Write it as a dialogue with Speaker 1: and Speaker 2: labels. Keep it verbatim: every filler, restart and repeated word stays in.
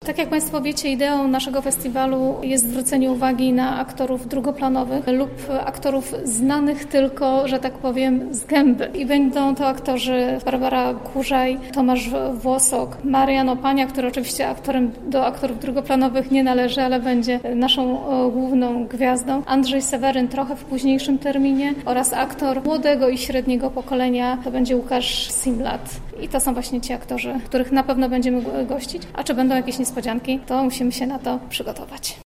Speaker 1: Tak jak Państwo wiecie, ideą naszego festiwalu jest zwrócenie uwagi na aktorów drugoplanowych lub aktorów znanych tylko, że tak powiem, z gęby. I będą to aktorzy Barbara Kurzaj, Tomasz Włosok, Marian Opania, który oczywiście aktorem do aktorów drugoplanowych nie należy, ale będzie naszą główną gwiazdą. Andrzej Seweryn trochę w późniejszym terminie oraz aktor młodego i średniego pokolenia to będzie Łukasz Simlat. I to są właśnie ci aktorzy, których na pewno będziemy gościć. A czy będą jakieś niespodzianki, to musimy się na to przygotować.